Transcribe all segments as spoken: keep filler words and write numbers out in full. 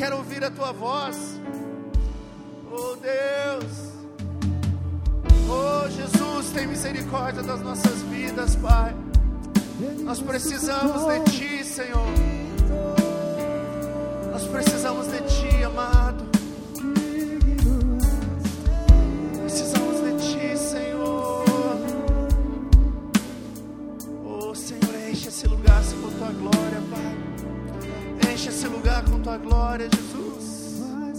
quer ouvir a tua voz. Oh Deus, oh Jesus, tem misericórdia das nossas vidas, Pai. Nós precisamos de Ti, Senhor. Nós precisamos de Ti, amado. Precisamos de Ti, Senhor. Oh Senhor, enche esse lugar com Tua glória, Pai. Enche esse lugar com Tua glória, Jesus.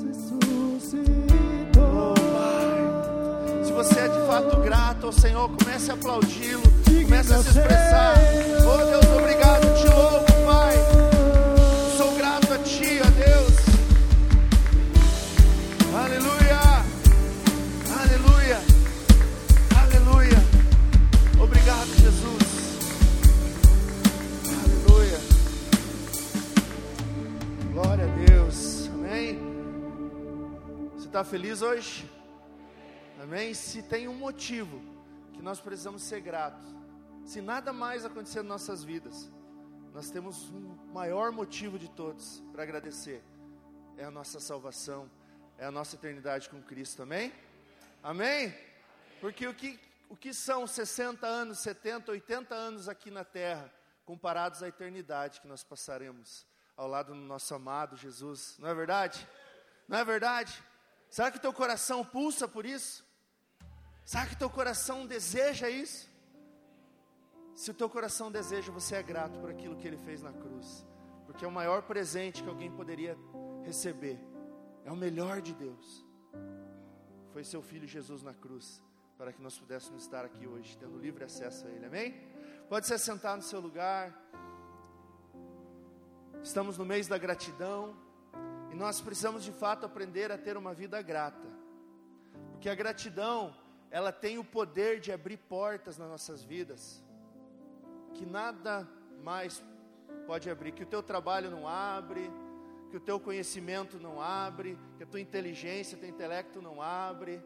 Oh Pai, se você é de fato grato ao Senhor, comece a aplaudi-lo, comece a se expressar. Oh Deus, obrigado, te louvo, Pai. Sou grato a Ti, ó Deus. Aleluia, aleluia, aleluia. Obrigado, Jesus. Aleluia. Glória a Deus. Amém. Você está feliz hoje? Amém? Se tem um motivo que nós precisamos ser gratos, se nada mais acontecer em nossas vidas, nós temos um maior motivo de todos para agradecer. É a nossa salvação, é a nossa eternidade com Cristo, amém? Amém? Porque o que, o que são sessenta anos, setenta, oitenta anos aqui na terra, comparados à eternidade que nós passaremos ao lado do nosso amado Jesus, não é verdade? Não é verdade? Será que teu coração pulsa por isso? Será que teu coração deseja isso? Se o teu coração deseja, você é grato por aquilo que Ele fez na cruz, porque é o maior presente que alguém poderia receber, é o melhor de Deus, foi seu Filho Jesus na cruz, para que nós pudéssemos estar aqui hoje, tendo livre acesso a Ele, amém? Pode se assentar no seu lugar. Estamos no mês da gratidão, e nós precisamos de fato aprender a ter uma vida grata, porque a gratidão, ela tem o poder de abrir portas nas nossas vidas, que nada mais pode abrir, que o teu trabalho não abre, que o teu conhecimento não abre, que a tua inteligência, teu intelecto não abre.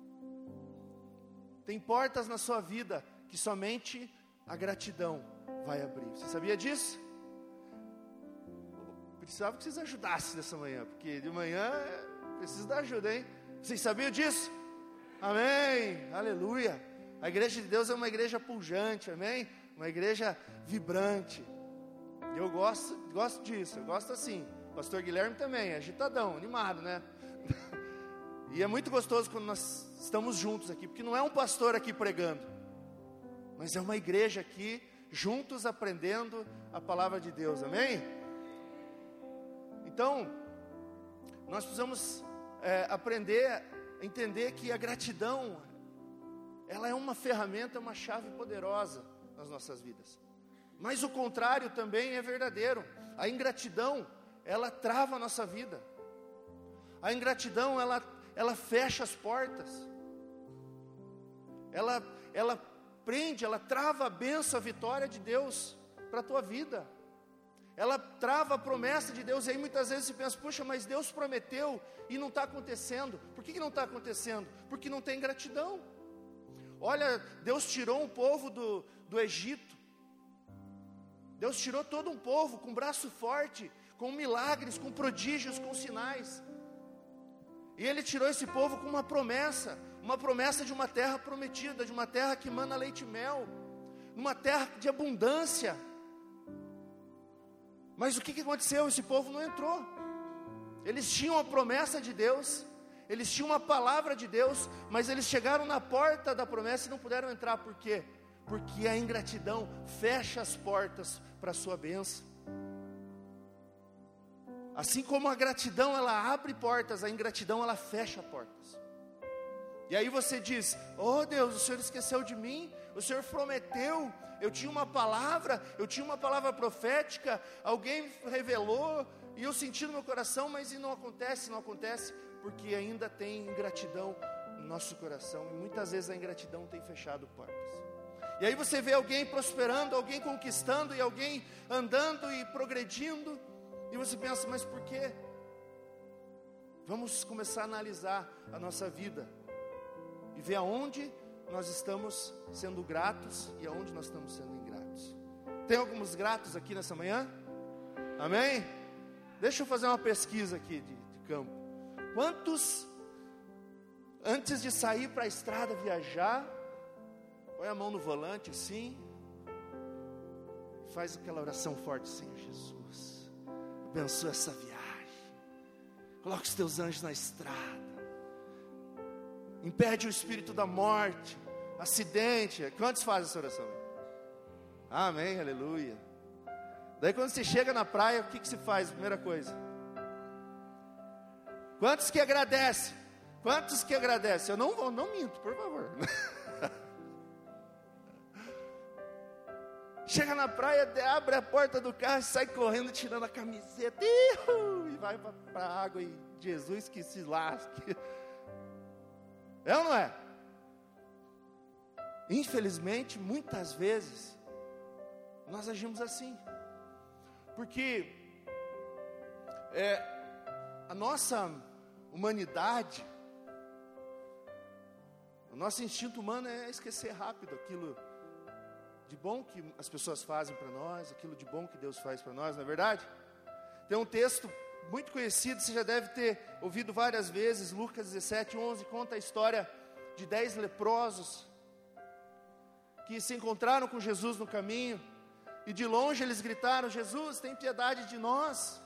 Tem portas na sua vida que somente a gratidão vai abrir. Você sabia disso? Precisava que vocês ajudassem nessa manhã, porque de manhã preciso da ajuda, hein? Vocês sabiam disso? Amém, aleluia. A igreja de Deus é uma igreja pujante, amém? Uma igreja vibrante. Eu gosto, gosto disso, eu gosto assim. Pastor Guilherme também, agitadão, animado, né? E é muito gostoso quando nós estamos juntos aqui, porque não é um pastor aqui pregando, mas é uma igreja aqui, juntos aprendendo a palavra de Deus, amém? Então, nós precisamos é, aprender a entender que a gratidão, ela é uma ferramenta, uma chave poderosa nas nossas vidas. Mas o contrário também é verdadeiro. A ingratidão, ela trava a nossa vida. A ingratidão, ela, ela fecha as portas. Ela, ela prende, ela trava a bênção, a vitória de Deus para a tua vida. Ela trava a promessa de Deus. E aí muitas vezes você pensa, puxa, mas Deus prometeu e não está acontecendo. Por que, que não está acontecendo? Porque não tem gratidão. Olha, Deus tirou um povo do, do Egito. Deus tirou todo um povo com braço forte, com milagres, com prodígios, com sinais. E Ele tirou esse povo com uma promessa, uma promessa de uma terra prometida, de uma terra que mana leite e mel, uma terra de abundância. Mas o que, que aconteceu? Esse povo não entrou. Eles tinham a promessa de Deus, eles tinham uma palavra de Deus, mas eles chegaram na porta da promessa e não puderam entrar. Por quê? Porque a ingratidão fecha as portas para a sua bênção. Assim como a gratidão, ela abre portas, a ingratidão, ela fecha portas. E aí você diz, oh Deus, o Senhor esqueceu de mim, o Senhor prometeu, eu tinha uma palavra, eu tinha uma palavra profética, alguém revelou, e eu senti no meu coração, mas e não acontece, não acontece, porque ainda tem ingratidão no nosso coração, e muitas vezes a ingratidão tem fechado portas. E aí você vê alguém prosperando, alguém conquistando, e alguém andando e progredindo, e você pensa, mas por quê? Vamos começar a analisar a nossa vida, e ver aonde nós estamos sendo gratos, e aonde nós estamos sendo ingratos. Tem alguns gratos aqui nessa manhã? Amém? Deixa eu fazer uma pesquisa aqui de, de campo. Quantos, antes de sair para a estrada viajar, põe a mão no volante assim, faz aquela oração forte: Senhor Jesus, abençoa essa viagem, coloca os teus anjos na estrada, impede o espírito da morte, acidente. Quantos fazem essa oração? Amém, aleluia. Daí quando você chega na praia, o que, que se faz? Primeira coisa, quantos que agradecem? Quantos que agradecem? Eu não vou, não minto, por favor. Chega na praia, abre a porta do carro e sai correndo, tirando a camiseta, e vai para a água, e Jesus que se lasque. É ou não é? Infelizmente, muitas vezes, nós agimos assim. Porque é, a nossa humanidade, o nosso instinto humano é esquecer rápido aquilo de bom que as pessoas fazem para nós, aquilo de bom que Deus faz para nós, não é verdade? Tem um texto muito conhecido, você já deve ter ouvido várias vezes, Lucas dezessete, onze, conta a história de dez leprosos, que se encontraram com Jesus no caminho, e de longe eles gritaram: Jesus, tem piedade de nós,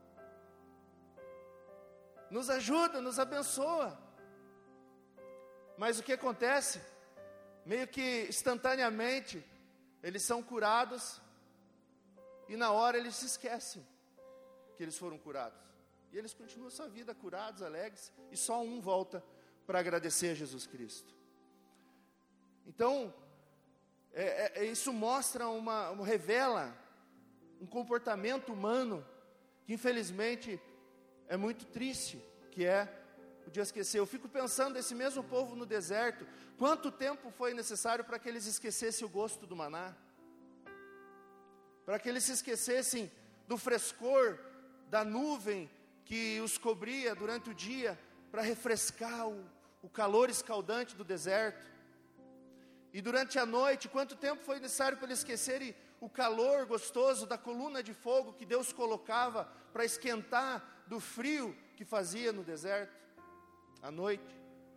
nos ajuda, nos abençoa. Mas o que acontece? Meio que instantaneamente, eles são curados, e na hora eles se esquecem que eles foram curados, e eles continuam sua vida curados, alegres, e só um volta para agradecer a Jesus Cristo. Então, é, é, isso mostra uma, uma, revela um comportamento humano, que infelizmente é muito triste, que é o de esquecer. Eu fico pensando, esse mesmo povo no deserto, quanto tempo foi necessário para que eles esquecessem o gosto do maná? Para que eles se esquecessem do frescor da nuvem que os cobria durante o dia, para refrescar o, o calor escaldante do deserto. E durante a noite, quanto tempo foi necessário para eles esquecerem o calor gostoso da coluna de fogo que Deus colocava para esquentar do frio que fazia no deserto, à noite?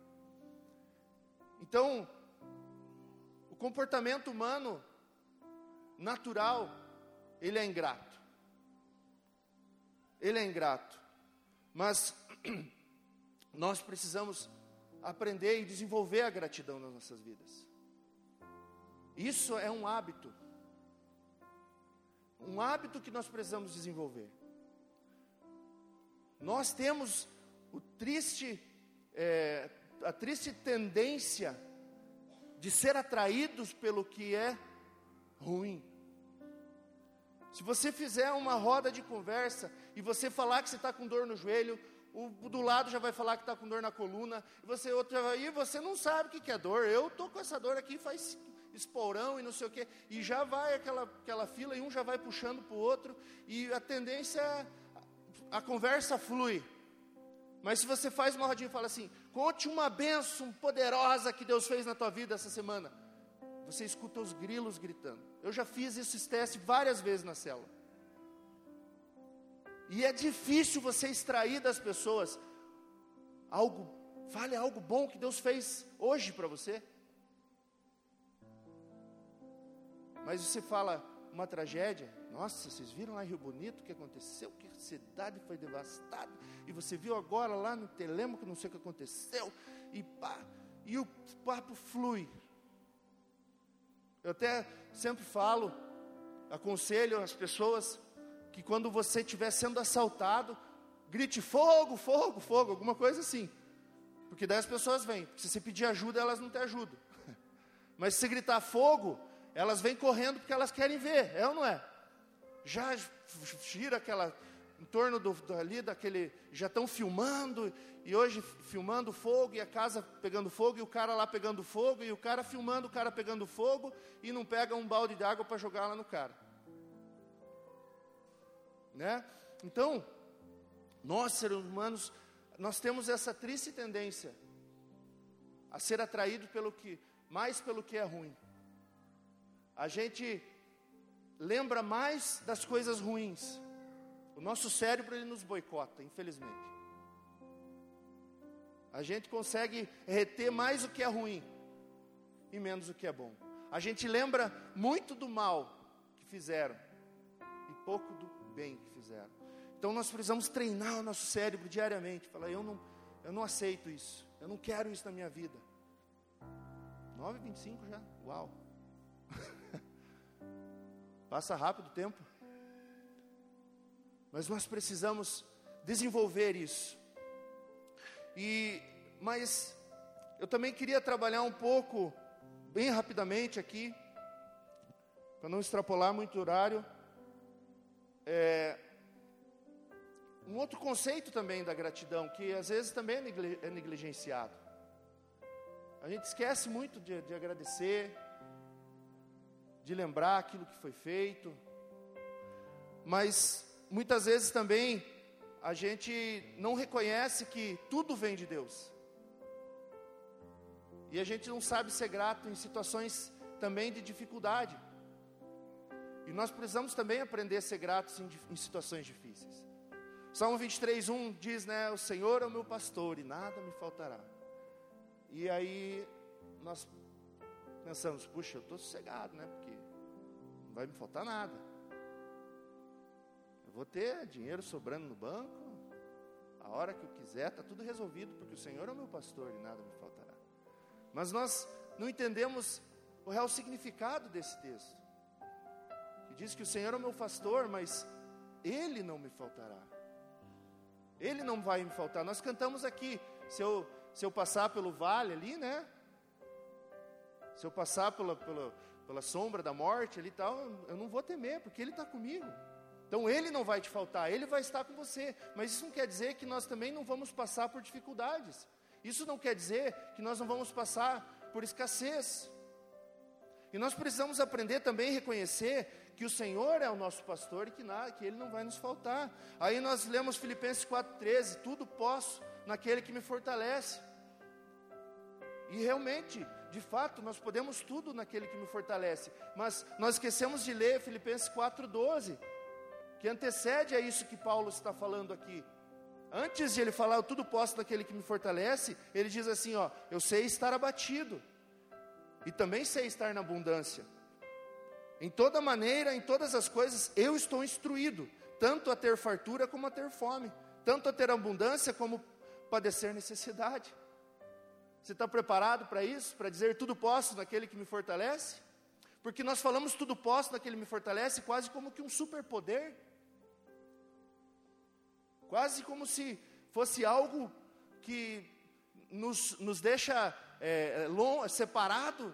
Então, o comportamento humano natural, ele é ingrato. Ele é ingrato. Mas nós precisamos aprender e desenvolver a gratidão nas nossas vidas. Isso é um hábito. Um hábito que nós precisamos desenvolver. Nós temos o triste, é, a triste tendência de ser atraídos pelo que é ruim. Se você fizer uma roda de conversa e você falar que você está com dor no joelho, o do lado já vai falar que está com dor na coluna, e você outro já vai, e você não sabe o que, que é dor. Eu estou com essa dor aqui faz esporão e não sei o que, e já vai aquela, aquela fila, e um já vai puxando para o outro, e a tendência, a, a conversa flui. Mas se você faz uma rodinha e fala assim: conte uma bênção poderosa que Deus fez na tua vida essa semana, você escuta os grilos gritando. Eu já fiz esse teste várias vezes na célula. E é difícil você extrair das pessoas algo, fale algo bom que Deus fez hoje para você. Mas você fala uma tragédia: nossa, vocês viram lá em Rio Bonito o que aconteceu? Que a cidade foi devastada. E você viu agora lá no Telêmaco, não sei o que aconteceu. E, pá, e o papo flui. Eu até sempre falo, aconselho as pessoas, que quando você estiver sendo assaltado, grite fogo, fogo, fogo, alguma coisa assim. Porque daí as pessoas vêm. Se você pedir ajuda, elas não te ajudam. Mas se você gritar fogo, elas vêm correndo porque elas querem ver, é ou não é? Já gira aquela, em torno do, do, ali daquele, já estão filmando, e hoje filmando fogo, e a casa pegando fogo, e o cara lá pegando fogo, e o cara filmando, o cara pegando fogo, e não pega um balde de água para jogar lá no cara. Né? Então, nós seres humanos, nós temos essa triste tendência a ser atraído pelo que, mais pelo que é ruim. A gente lembra mais das coisas ruins. O O nosso cérebro, ele nos boicota, infelizmente. A gente consegue reter mais o que é ruim e menos o que é bom. A gente lembra muito do mal que fizeram e pouco do bem que fizeram. Então nós precisamos treinar o nosso cérebro diariamente. Falar, eu não, eu não aceito isso. Eu não quero isso na minha vida. nove e vinte e cinco já? Uau! Passa rápido o tempo. Mas nós precisamos desenvolver isso. E, mas eu também queria trabalhar um pouco, bem rapidamente aqui, para não extrapolar muito o horário, é, um outro conceito também da gratidão, que às vezes também é, negli, é negligenciado. A gente esquece muito de, de agradecer, de lembrar aquilo que foi feito, mas muitas vezes também a gente não reconhece que tudo vem de Deus. E a gente não sabe ser grato em situações também de dificuldade. E nós precisamos também aprender a ser gratos em, em situações difíceis. Salmo vinte e três, um diz, né, o Senhor é o meu pastor e nada me faltará. E aí nós pensamos, puxa, eu estou sossegado, né, porque não vai me faltar nada. Eu vou ter dinheiro sobrando no banco, a hora que eu quiser, está tudo resolvido, porque o Senhor é o meu pastor e nada me faltará. Mas nós não entendemos o real significado desse texto, que diz que o Senhor é o meu pastor, mas Ele não me faltará. Ele não vai me faltar. Nós cantamos aqui, se eu, se eu passar pelo vale ali, né? Se eu passar pela, pela, pela sombra da morte ali e tal, eu não vou temer, porque Ele está comigo. Então Ele não vai te faltar, Ele vai estar com você. Mas isso não quer dizer que nós também não vamos passar por dificuldades. Isso não quer dizer que nós não vamos passar por escassez. E nós precisamos aprender também a reconhecer que o Senhor é o nosso pastor e que, nada, que Ele não vai nos faltar. Aí nós lemos Filipenses quatro, treze, tudo posso naquele que me fortalece. E realmente, de fato, nós podemos tudo naquele que me fortalece. Mas nós esquecemos de ler Filipenses quatro, doze, que antecede a isso que Paulo está falando aqui. Antes de ele falar, eu tudo posso naquele que me fortalece, ele diz assim, ó, eu sei estar abatido, e também sei estar na abundância. Em toda maneira, em todas as coisas, eu estou instruído, tanto a ter fartura como a ter fome, tanto a ter abundância como padecer necessidade. Você está preparado para isso? Para dizer tudo posso naquele que me fortalece? Porque nós falamos tudo posso naquele que me fortalece quase como que um superpoder. Quase como se fosse algo que nos, nos deixa é, long, separado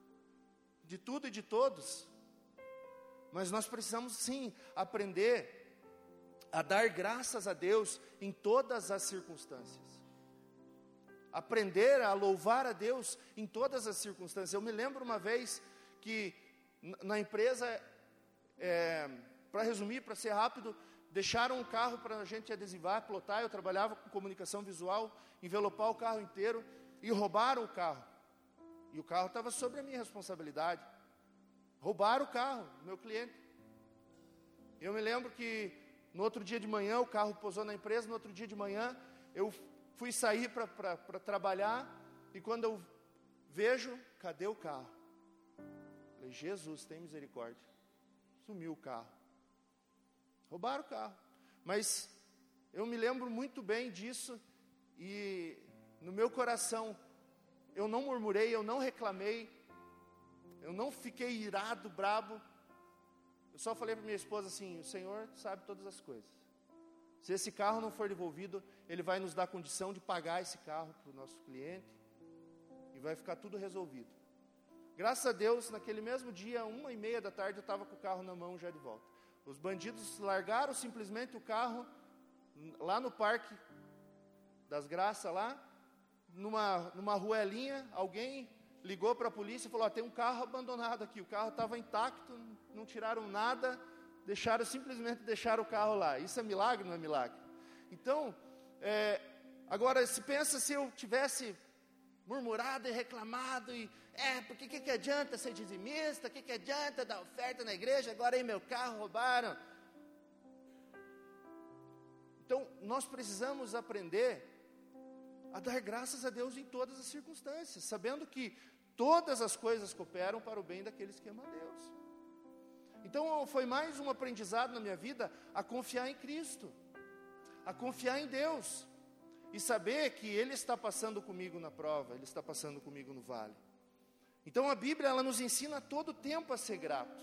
de tudo e de todos. Mas nós precisamos sim aprender a dar graças a Deus em todas as circunstâncias. Aprender a louvar a Deus em todas as circunstâncias. Eu me lembro uma vez que na empresa, é, para resumir, para ser rápido, deixaram um carro para a gente adesivar, plotar. Eu trabalhava com comunicação visual, envelopar o carro inteiro, e roubaram o carro. E o carro estava sob a minha responsabilidade. Roubaram o carro, meu cliente. Eu me lembro que no outro dia de manhã, o carro pousou na empresa, no outro dia de manhã, eu fui sair para trabalhar, e quando eu vejo, cadê o carro? Falei, Jesus, tem misericórdia. Sumiu o carro. Roubaram o carro. Mas eu me lembro muito bem disso, e no meu coração, eu não murmurei, eu não reclamei, eu não fiquei irado, brabo. Eu só falei para minha esposa assim, o Senhor sabe todas as coisas. Se esse carro não for devolvido, Ele vai nos dar condição de pagar esse carro para o nosso cliente, e vai ficar tudo resolvido. Graças a Deus, naquele mesmo dia, uma e meia da tarde, eu estava com o carro na mão já de volta. Os bandidos largaram simplesmente o carro lá no Parque das Graças, lá, numa, numa ruelinha. Alguém ligou para a polícia e falou, ó, tem um carro abandonado aqui. O carro estava intacto, não tiraram nada, deixaram, simplesmente deixaram o carro lá. Isso é milagre, não é milagre? Então, é, agora, se pensa se eu tivesse murmurado e reclamado, e, é, porque que, que adianta ser dizimista, que, que adianta dar oferta na igreja, agora aí meu carro roubaram. nós precisamos aprender a dar graças a Deus em todas as circunstâncias, sabendo que todas as coisas cooperam para o bem daqueles que amam a Deus. Então foi mais um aprendizado na minha vida a confiar em Cristo, a confiar em Deus, e saber que Ele está passando comigo na prova, Ele está passando comigo no vale. Então a Bíblia, ela nos ensina a todo tempo a ser grato.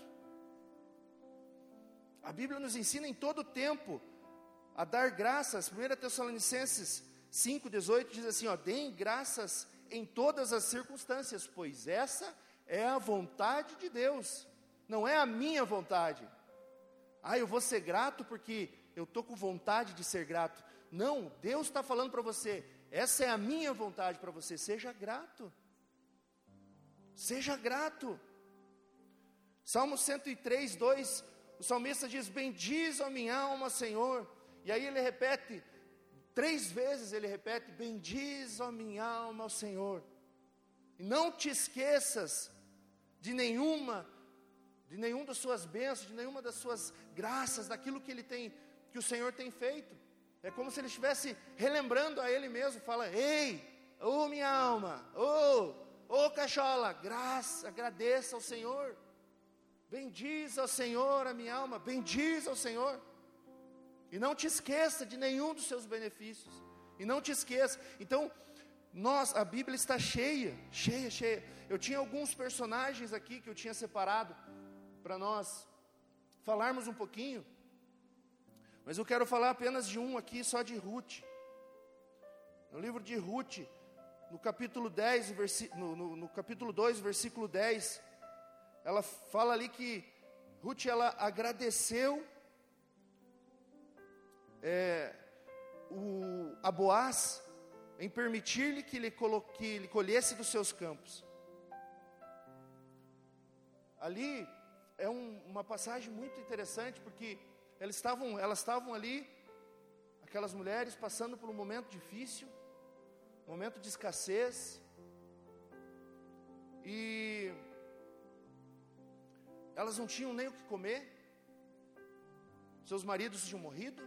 A Bíblia nos ensina em todo tempo a dar graças. primeira Tessalonicenses cinco, dezoito diz assim, ó, deem graças em todas as circunstâncias, pois essa é a vontade de Deus, não é a minha vontade. Ah, eu vou ser grato porque eu estou com vontade de ser grato. Não, Deus está falando para você, essa é a minha vontade para você, seja grato. Seja grato. Salmo cento e três, dois, o salmista diz, bendiz a minha alma, Senhor. E aí ele repete, três vezes ele repete, bendiz a minha alma ao Senhor. E não te esqueças de nenhuma, de nenhuma das suas bênçãos, de nenhuma das suas graças, daquilo que ele tem, que o Senhor tem feito. É como se ele estivesse relembrando a ele mesmo, fala, ei, ô oh, minha alma, ô, oh, ô oh, cachola, graça, agradeça ao Senhor. Bendiz ao Senhor a minha alma, bendiz ao Senhor. E não te esqueça de nenhum dos seus benefícios. E não te esqueça. Então, nós, a Bíblia está cheia, cheia, cheia. Eu tinha alguns personagens aqui que eu tinha separado para nós falarmos um pouquinho. Mas eu quero falar apenas de um aqui, só de Ruth. No livro de Ruth, no capítulo dez, no, no, no capítulo dois, versículo dez, ela fala ali que Ruth, ela agradeceu é, o, a Boaz em permitir-lhe que ele, colo, que ele colhesse dos seus campos. Ali é um, uma passagem muito interessante, porque elas estavam, elas estavam ali, aquelas mulheres passando por um momento difícil, um momento de escassez, e elas não tinham nem o que comer, seus maridos tinham morrido,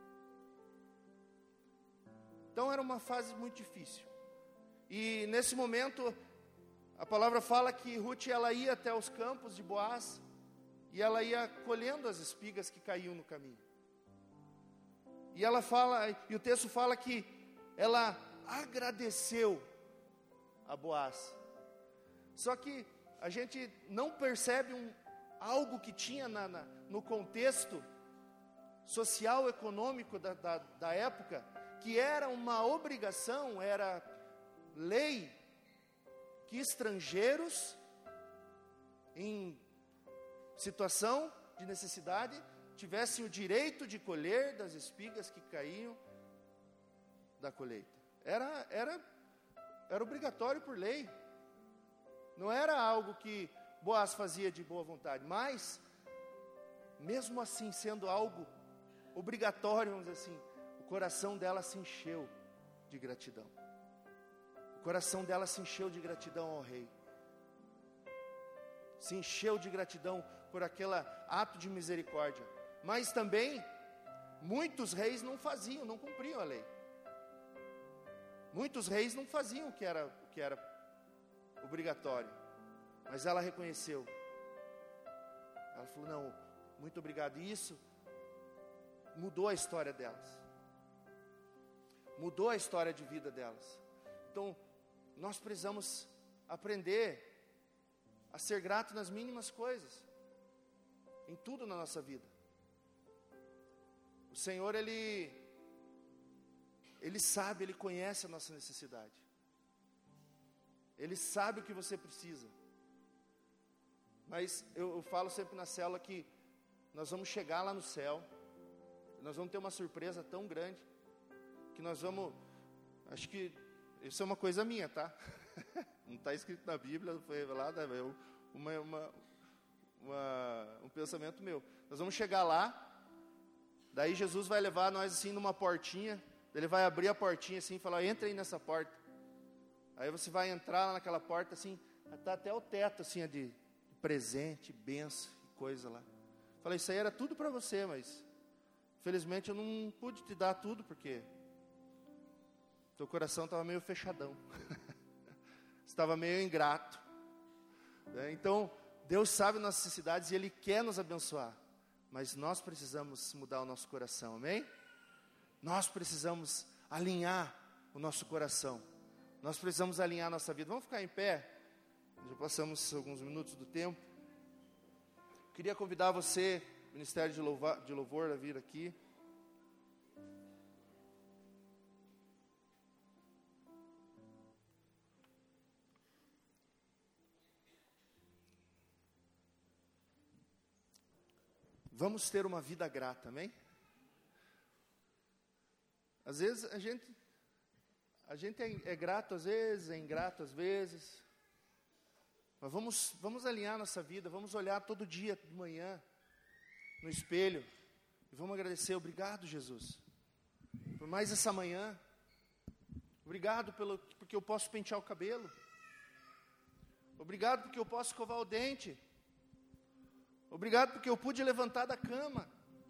então era uma fase muito difícil. E nesse momento, a palavra fala que Ruth, ela ia até os campos de Boaz, e ela ia colhendo as espigas que caíam no caminho. E ela fala, e o texto fala que ela agradeceu a Boaz. Só que a gente não percebe um, algo que tinha na, na, no contexto social, econômico da, da, da época, que era uma obrigação, era lei, que estrangeiros em situação de necessidade tivessem o direito de colher das espigas que caíam da colheita. Era, era, era obrigatório por lei. Não era algo que Boaz fazia de boa vontade, mas mesmo assim sendo algo obrigatório, vamos dizer assim, o coração dela se encheu de gratidão. O coração dela se encheu de gratidão ao rei. Se encheu de gratidão por aquele ato de misericórdia. Mas também, muitos reis não faziam, não cumpriam a lei. Muitos reis não faziam o que era, o que era obrigatório. Mas ela reconheceu. Ela falou, não, muito obrigado. E isso mudou a história delas. Mudou a história de vida delas. Então, nós precisamos aprender a ser grato nas mínimas coisas, em tudo na nossa vida. O Senhor, Ele, Ele sabe, Ele conhece a nossa necessidade. Ele sabe o que você precisa. Mas eu, eu falo sempre na célula que nós vamos chegar lá no céu, nós vamos ter uma surpresa tão grande, que nós vamos, acho que, isso é uma coisa minha, tá? Não está escrito na Bíblia, não foi revelado, é uma, uma, uma, um pensamento meu. Nós vamos chegar lá, daí Jesus vai levar nós assim numa portinha, ele vai abrir a portinha assim e falar, entra aí nessa porta. Aí você vai entrar lá naquela porta assim, está até o teto assim, de presente, bênção e coisa lá. Falei, isso aí era tudo para você, mas Infelizmente eu não pude te dar tudo, porque teu coração estava meio fechadão. Estava meio ingrato. É, então, Deus sabe nossas necessidades e Ele quer nos abençoar. Mas nós precisamos mudar o nosso coração, amém? Nós precisamos alinhar o nosso coração. Nós precisamos alinhar a nossa vida. Vamos ficar em pé? Já passamos alguns minutos do tempo. Queria convidar você, Ministério de Louvor, de Louvor, a vir aqui. Vamos ter uma vida grata, amém? Às vezes a gente, a gente é, é grato às vezes, é ingrato às vezes. Mas vamos, vamos alinhar nossa vida, vamos olhar todo dia de manhã no espelho e vamos agradecer. Obrigado, Jesus, por mais essa manhã. Obrigado pelo, porque eu posso pentear o cabelo. Obrigado porque eu posso escovar o dente. Obrigado porque eu pude levantar da cama.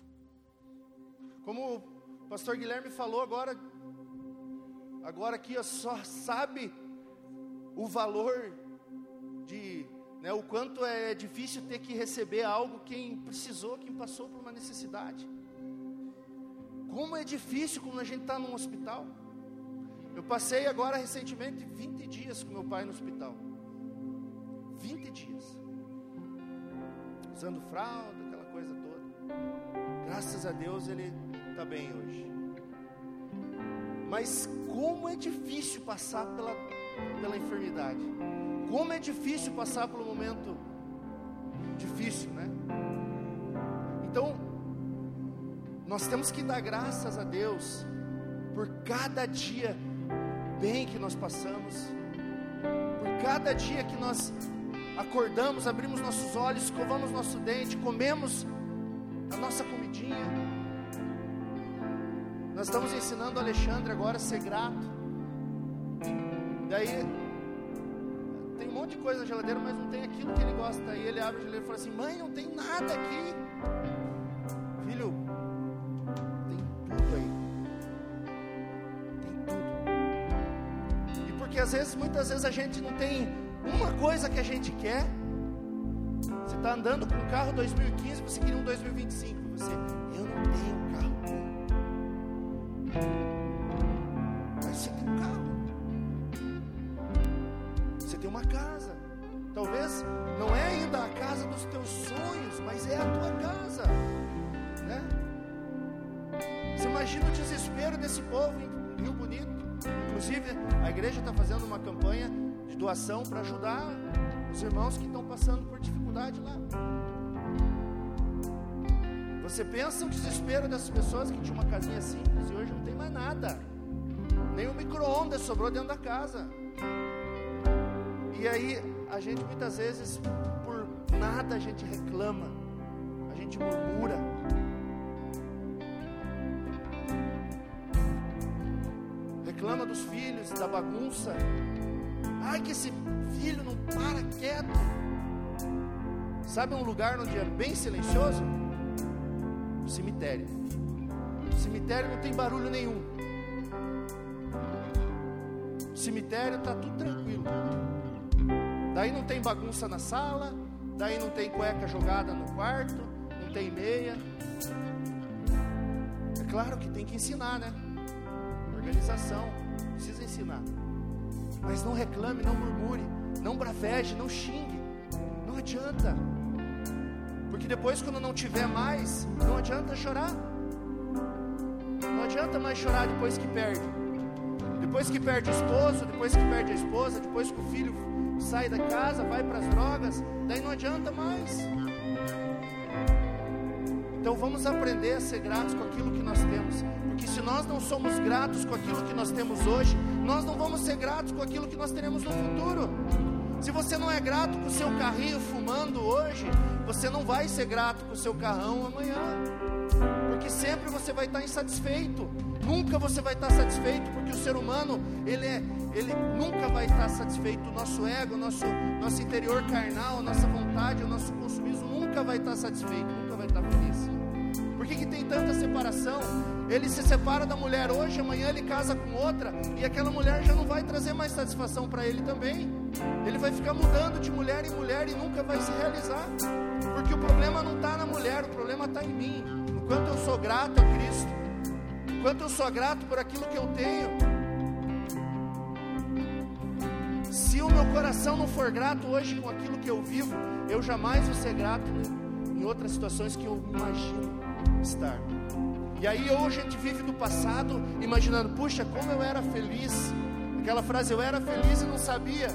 Como o pastor Guilherme falou agora, agora aqui, ó, só sabe o valor de, né, o quanto é difícil ter que receber algo quem precisou, quem passou por uma necessidade. Como é difícil quando a gente está num hospital. Eu passei agora recentemente vinte dias com meu pai no hospital. vinte dias. Usando fralda, aquela coisa toda. Graças a Deus ele está bem hoje. Mas como é difícil passar pela, pela enfermidade. Como é difícil passar pelo momento difícil, né? Então, nós temos que dar graças a Deus por cada dia bem que nós passamos, por cada dia que nós acordamos, abrimos nossos olhos, escovamos nosso dente, comemos a nossa comidinha. Nós estamos ensinando o Alexandre agora a ser grato. Daí tem um monte de coisa na geladeira, mas não tem aquilo que ele gosta. Aí ele abre a geladeira e fala assim: mãe, não tem nada aqui. Filho, tem tudo aí. Tem tudo. E porque às vezes, muitas vezes a gente não tem uma coisa que a gente quer. Você está andando com um carro dois mil e quinze, você queria um dois mil e vinte e cinco. Você, eu não tenho um carro. Mas você tem um carro. Você tem uma casa. Talvez não é ainda a casa dos teus sonhos, mas é a tua casa, né? Você imagina o desespero desse povo em Rio Bonito. Inclusive a igreja está fazendo uma campanha de doação para ajudar os irmãos que estão passando por dificuldade lá. Você pensa o desespero dessas pessoas que tinham uma casinha simples e hoje não tem mais nada, nem um micro-ondas sobrou dentro da casa. E aí a gente muitas vezes, por nada, a gente reclama, a gente murmura. Reclama dos filhos, da bagunça. Ai, que esse filho não para quieto. Sabe um lugar onde é bem silencioso? O cemitério. O cemitério não tem barulho nenhum. O cemitério está tudo tranquilo. Daí não tem bagunça na sala, daí não tem cueca jogada no quarto, não tem meia. É claro que tem que ensinar, né? Organização, precisa ensinar. Mas não reclame, não murmure, não braveje, não xingue. Não adianta. Porque depois, quando não tiver mais, não adianta chorar. Não adianta mais chorar depois que perde. Depois que perde o esposo, depois que perde a esposa, depois que o filho sai da casa, vai para as drogas, daí não adianta mais. Então vamos aprender a ser gratos com aquilo que nós temos. Porque se nós não somos gratos com aquilo que nós temos hoje, nós não vamos ser gratos com aquilo que nós teremos no futuro. Se você não é grato com o seu carrinho fumando hoje, você não vai ser grato com o seu carrão amanhã. Porque sempre você vai estar insatisfeito. Nunca você vai estar satisfeito, porque o ser humano, ele, é, ele nunca vai estar satisfeito. O nosso ego, o nosso, nosso interior carnal, a nossa vontade, o nosso consumismo nunca vai estar satisfeito, nunca vai estar feliz. Por que que tem tanta separação? Ele se separa da mulher hoje, amanhã ele casa com outra, e aquela mulher já não vai trazer mais satisfação para ele também. Ele vai ficar mudando de mulher em mulher e nunca vai se realizar, porque o problema não está na mulher, o problema está em mim. Enquanto eu sou grato a Cristo, enquanto eu sou grato por aquilo que eu tenho, se o meu coração não for grato hoje com aquilo que eu vivo, eu jamais vou ser grato em outras situações que eu imagino estar. E aí hoje a gente vive do passado, imaginando, puxa, como eu era feliz. Aquela frase, eu era feliz e não sabia.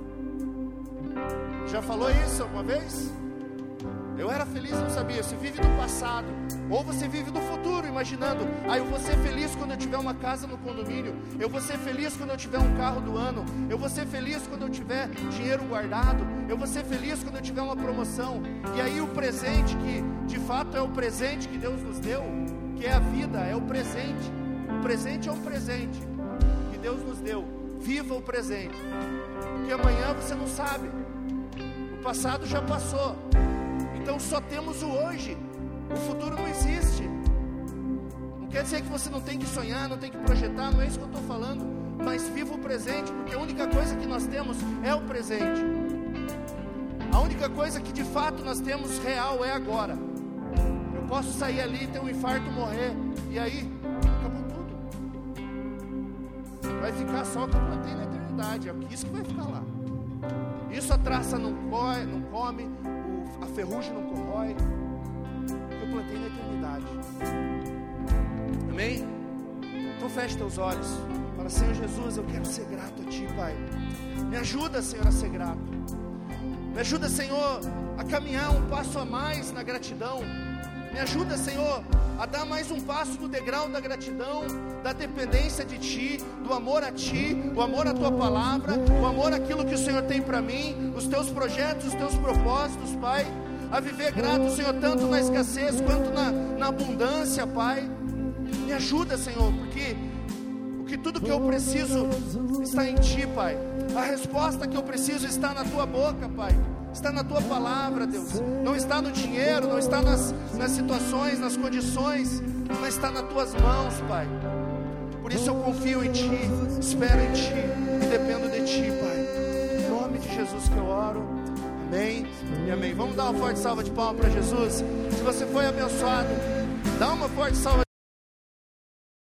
Já falou isso alguma vez? Eu era feliz e não sabia. Você vive do passado, ou você vive do futuro, imaginando, ah, eu vou ser feliz quando eu tiver uma casa no condomínio, eu vou ser feliz quando eu tiver um carro do ano, eu vou ser feliz quando eu tiver dinheiro guardado, eu vou ser feliz quando eu tiver uma promoção. E aí o presente, que de fato é o presente que Deus nos deu, que é a vida, é o presente. O presente é um presente que Deus nos deu. Viva o presente, porque amanhã você não sabe. O passado já passou, então só temos o hoje. O futuro não existe. Não quer dizer que você não tem que sonhar, não tem que projetar, não é isso que eu estou falando. Mas viva o presente, porque a única coisa que nós temos é o presente. A única coisa que de fato nós temos real é agora. Eu posso sair ali, ter um infarto, morrer, e aí acabou tudo. Vai ficar só o que eu plantei na eternidade. É isso que vai ficar lá. Isso a traça não, coi, não come, o, a ferrugem não corrói. Eu plantei na eternidade. Amém? Então feche teus olhos. Fala, Senhor Jesus, eu quero ser grato a Ti, Pai. Me ajuda, Senhor, a ser grato. Me ajuda, Senhor, a caminhar um passo a mais na gratidão. Me ajuda, Senhor, a dar mais um passo no degrau da gratidão, da dependência de Ti, do amor a Ti, o amor à Tua palavra, o amor àquilo que o Senhor tem para mim, os Teus projetos, os Teus propósitos, Pai. A viver grato, Senhor, tanto na escassez quanto na, na abundância, Pai. Me ajuda, Senhor, porque o que tudo que eu preciso está em Ti, Pai. A resposta que eu preciso está na Tua boca, Pai. Está na Tua palavra, Deus. Não está no dinheiro, não está nas, nas situações, nas condições, mas está nas Tuas mãos, Pai. Por isso eu confio em Ti, espero em Ti e dependo de Ti, Pai. Em nome de Jesus que eu oro. Amém e amém. Vamos dar uma forte salva de palmas para Jesus. Se você foi abençoado, dá uma forte salva.